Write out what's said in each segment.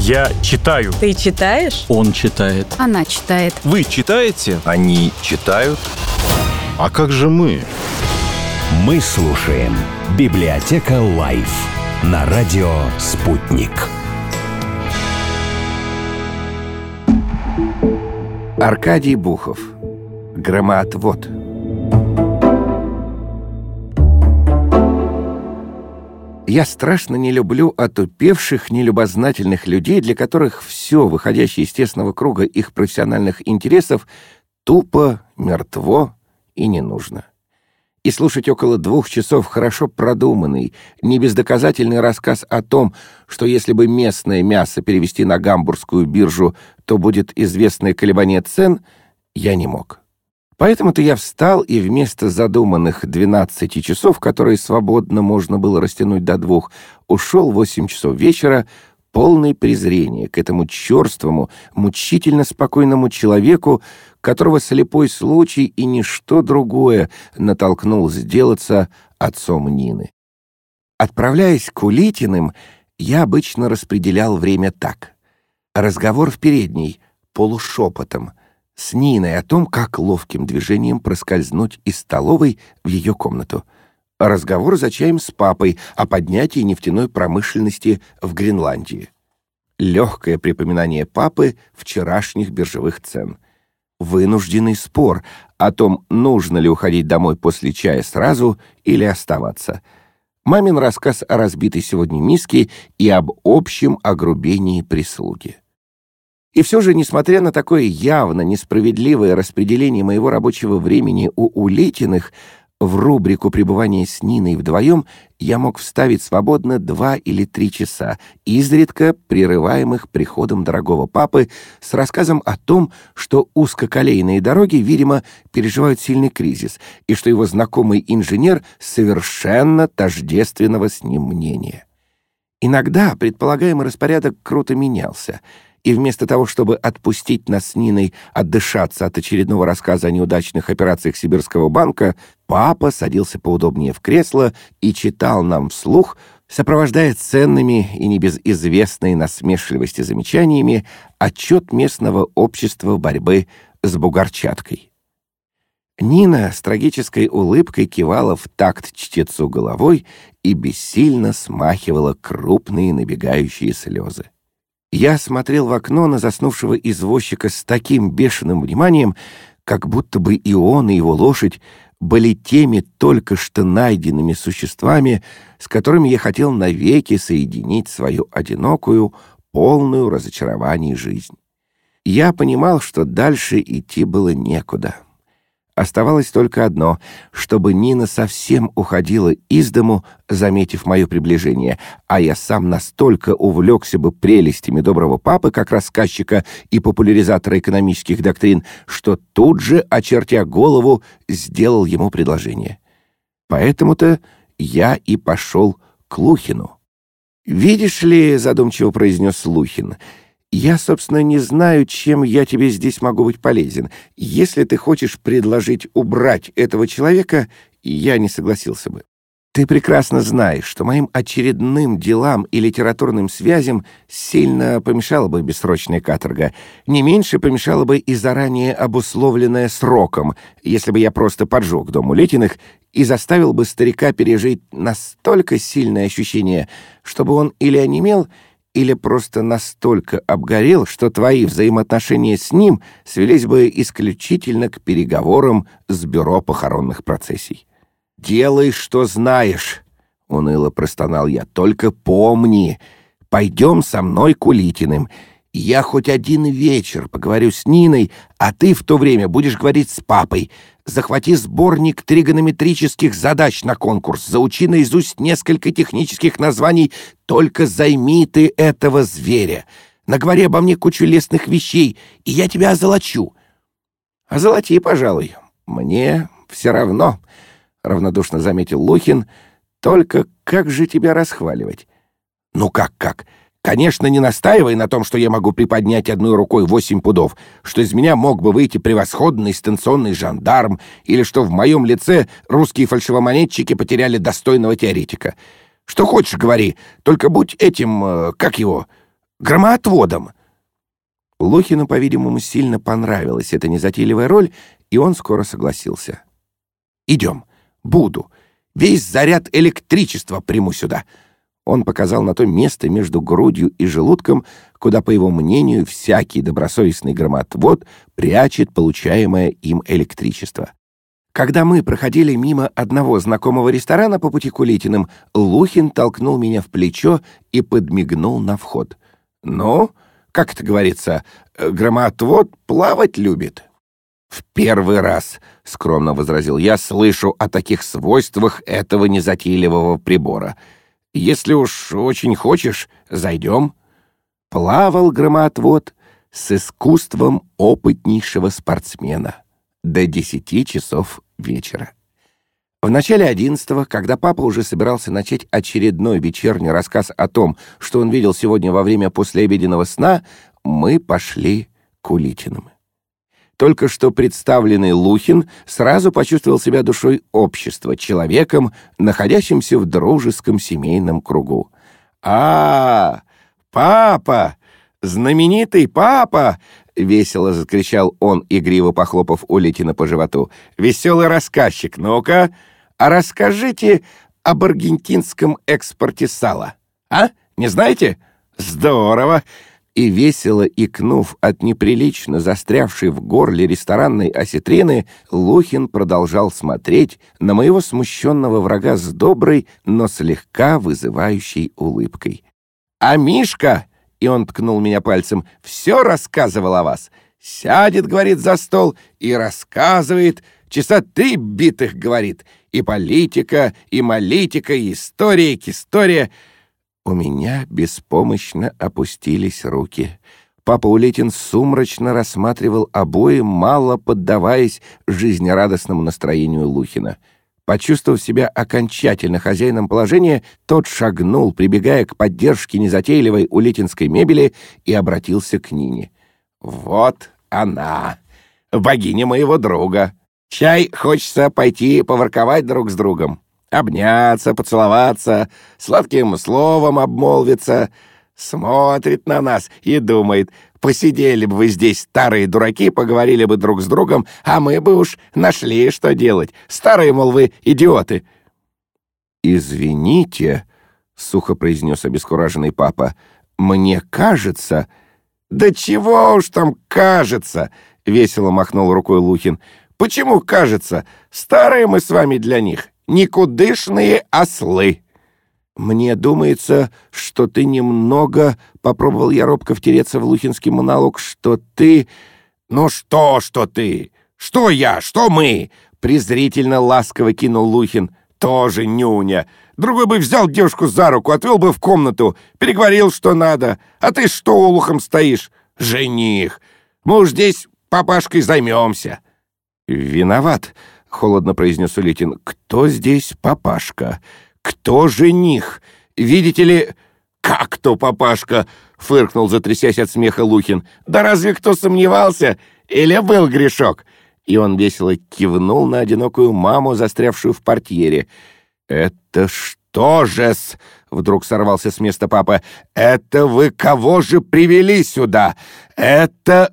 Я читаю. Ты читаешь? Он читает. Она читает. Вы читаете? Они читают. А как же мы? Мы слушаем «Библиотека Лайф» на радио «Спутник». Аркадий Бухов. Громоотвод. Я страшно не люблю отупевших, нелюбознательных людей, для которых все, выходящее из тесного круга их профессиональных интересов, тупо, мертво и не нужно. И слушать около 2 часов хорошо продуманный, небездоказательный рассказ о том, что если бы местное мясо перевести на гамбургскую биржу, то будет известное колебание цен, я не мог. Поэтому-то я встал и вместо задуманных 12 часов, которые свободно можно было растянуть до 2, ушел в 8 часов вечера, полный презрения к этому черствому, мучительно спокойному человеку, которого слепой случай и ничто другое натолкнул сделаться отцом Нины. Отправляясь к Улитиным, я обычно распределял время так. Разговор в передней, полушепотом, с Ниной о том, как ловким движением проскользнуть из столовой в ее комнату. Разговор за чаем с папой о поднятии нефтяной промышленности в Гренландии. Легкое припоминание папы вчерашних биржевых цен. Вынужденный спор о том, нужно ли уходить домой после чая сразу или оставаться. Мамин рассказ о разбитой сегодня миске и об общем огрубении прислуги. И все же, несмотря на такое явно несправедливое распределение моего рабочего времени у Улитиных, в рубрику пребывания с Ниной вдвоем я мог вставить свободно 2 или 3 часа, изредка прерываемых приходом дорогого папы с рассказом о том, что узкоколейные дороги, видимо, переживают сильный кризис, и что его знакомый инженер совершенно тождественного с ним мнения. Иногда предполагаемый распорядок круто менялся, и вместо того, чтобы отпустить нас с Ниной отдышаться от очередного рассказа о неудачных операциях Сибирского банка, папа садился поудобнее в кресло и читал нам вслух, сопровождая ценными и небезызвестной насмешливости замечаниями отчет местного общества борьбы с бугорчаткой. Нина с трагической улыбкой кивала в такт чтецу головой и бессильно смахивала крупные набегающие слезы. Я смотрел в окно на заснувшего извозчика с таким бешеным вниманием, как будто бы и он, и его лошадь были теми только что найденными существами, с которыми я хотел навеки соединить свою одинокую, полную разочарований жизнь. Я понимал, что дальше идти было некуда. Оставалось только одно — чтобы Нина совсем уходила из дому, заметив мое приближение, а я сам настолько увлекся бы прелестями доброго папы, как рассказчика и популяризатора экономических доктрин, что тут же, очертя голову, сделал ему предложение. Поэтому-то я и пошел к Лухину. «Видишь ли, — задумчиво произнес Лухин, — я, собственно, не знаю, чем я тебе здесь могу быть полезен. Если ты хочешь предложить убрать этого человека, я не согласился бы. Ты прекрасно знаешь, что моим очередным делам и литературным связям сильно помешала бы бессрочная каторга. Не меньше помешала бы и заранее обусловленная сроком, если бы я просто поджег дом Улитиных и заставил бы старика пережить настолько сильное ощущение, чтобы он или онемел, или просто настолько обгорел, что твои взаимоотношения с ним свелись бы исключительно к переговорам с бюро похоронных процессий. «Делай, что знаешь», — уныло простонал я, — «только помни, пойдем со мной к Улитиным. Я хоть один вечер поговорю с Ниной, а ты в то время будешь говорить с папой. Захвати сборник тригонометрических задач на конкурс, заучи наизусть несколько технических названий, только займи ты этого зверя. Наговори обо мне кучу лестных вещей, и я тебя озолочу». «Озолоти, пожалуй. Мне все равно», — равнодушно заметил Лухин. «Только как же тебя расхваливать?» «Ну как? Конечно, не настаивай на том, что я могу приподнять одной рукой 8 пудов, что из меня мог бы выйти превосходный станционный жандарм, или что в моем лице русские фальшивомонетчики потеряли достойного теоретика. Что хочешь, говори, только будь этим, громоотводом». Лухину, по-видимому, сильно понравилась эта незатейливая роль, и он скоро согласился. «Идем. Буду. Весь заряд электричества приму сюда». Он показал на то место между грудью и желудком, куда, по его мнению, всякий добросовестный громоотвод прячет получаемое им электричество. Когда мы проходили мимо одного знакомого ресторана по пути к Улитиным, Лухин толкнул меня в плечо и подмигнул на вход. «Ну, как это говорится, громоотвод плавать любит». «В первый раз, — скромно возразил я, — слышу о таких свойствах этого незатейливого прибора. Если уж очень хочешь, зайдем». Плавал громоотвод с искусством опытнейшего спортсмена до 10 часов вечера. В начале 11-го, когда папа уже собирался начать очередной вечерний рассказ о том, что он видел сегодня во время послеобеденного сна, мы пошли к Улитиным. Только что представленный Лухин сразу почувствовал себя душой общества, человеком, находящимся в дружеском семейном кругу. Папа! Знаменитый папа!» — весело закричал он, игриво похлопав Улитина по животу. «Веселый рассказчик, ну-ка, а расскажите об аргентинском экспорте сала. А? Не знаете? Здорово!» И весело икнув от неприлично застрявшей в горле ресторанной осетрины, Лухин продолжал смотреть на моего смущенного врага с доброй, но слегка вызывающей улыбкой. «А Мишка, — и он ткнул меня пальцем, — все рассказывал о вас. Сядет, — говорит, — за стол и рассказывает, часа 3 битых, — говорит, и политика, и молитика, и история, и кистория». У меня беспомощно опустились руки. Папа Улитин сумрачно рассматривал обои, мало поддаваясь жизнерадостному настроению Лухина. Почувствовав себя окончательно хозяином положения, тот шагнул, прибегая к поддержке незатейливой улитинской мебели, и обратился к Нине. «Вот она, богиня моего друга. Чай хочется пойти поворковать друг с другом. Обняться, поцеловаться, сладким словом обмолвиться. Смотрит на нас и думает: посидели бы вы здесь, старые дураки, поговорили бы друг с другом, а мы бы уж нашли, что делать. Старые, мол, вы идиоты». «Извините, — сухо произнес обескураженный папа, — мне кажется...» «Да чего уж там кажется!» — весело махнул рукой Лухин. «Почему кажется? Старые мы с вами для них. Никудышные ослы». «Мне думается, что ты немного...» — попробовал я робко втереться в лухинский монолог, «что ты...» «Ну что ты? Что я? Что мы?» — презрительно ласково кинул Лухин. «Тоже нюня. Другой бы взял девушку за руку, отвел бы в комнату, переговорил, что надо. А ты что олухом стоишь? Жених. Мы уж здесь папашкой займемся». «Виноват», — холодно произнес Улитин. «Кто здесь папашка? Кто жених? Видите ли...» «Как кто папашка?» — фыркнул, затрясясь от смеха Лухин. «Да разве кто сомневался? Или был грешок?» И он весело кивнул на одинокую маму, застрявшую в портьере. «Это что же-с?» — вдруг сорвался с места папа. «Это вы кого же привели сюда? Это...»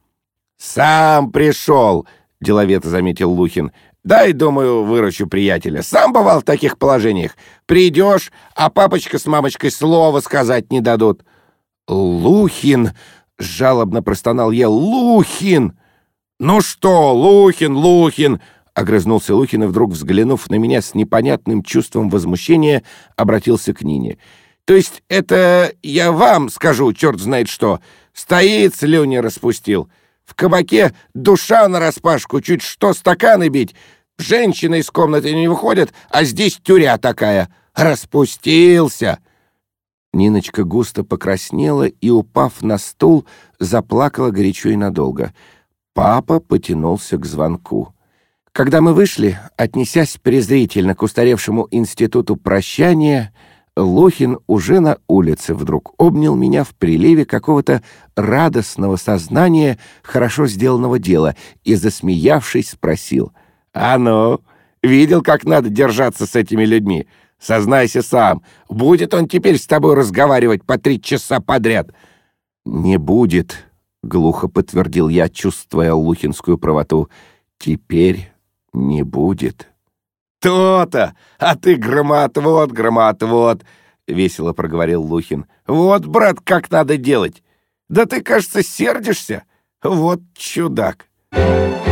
«Сам пришел», — деловито заметил Лухин. «Дай, думаю, выручу приятеля. Сам бывал в таких положениях. Придешь, а папочка с мамочкой слова сказать не дадут». «Лухин!» — жалобно простонал я. «Лухин!» «Ну что, Лухин!» — огрызнулся Лухин и, вдруг взглянув на меня с непонятным чувством возмущения, обратился к Нине. «То есть это я вам скажу, черт знает что. Стоит, слюни распустил. В кабаке душа нараспашку, чуть что стаканы бить. Женщины из комнаты не выходят, а здесь тюря такая. Распустился!» Ниночка густо покраснела и, упав на стул, заплакала горячо и надолго. Папа потянулся к звонку. Когда мы вышли, отнесясь презрительно к устаревшему институту прощания, Лухин уже на улице вдруг обнял меня в приливе какого-то радостного сознания хорошо сделанного дела и, засмеявшись, спросил: «А ну, видел, как надо держаться с этими людьми? Сознайся сам, будет он теперь с тобой разговаривать по 3 часа подряд?» «Не будет», — глухо подтвердил я, чувствуя лухинскую правоту. «Теперь не будет». «То-то! А ты громоотвод, — весело проговорил Лухин. «Вот, брат, как надо делать! Да ты, кажется, сердишься? Вот чудак!»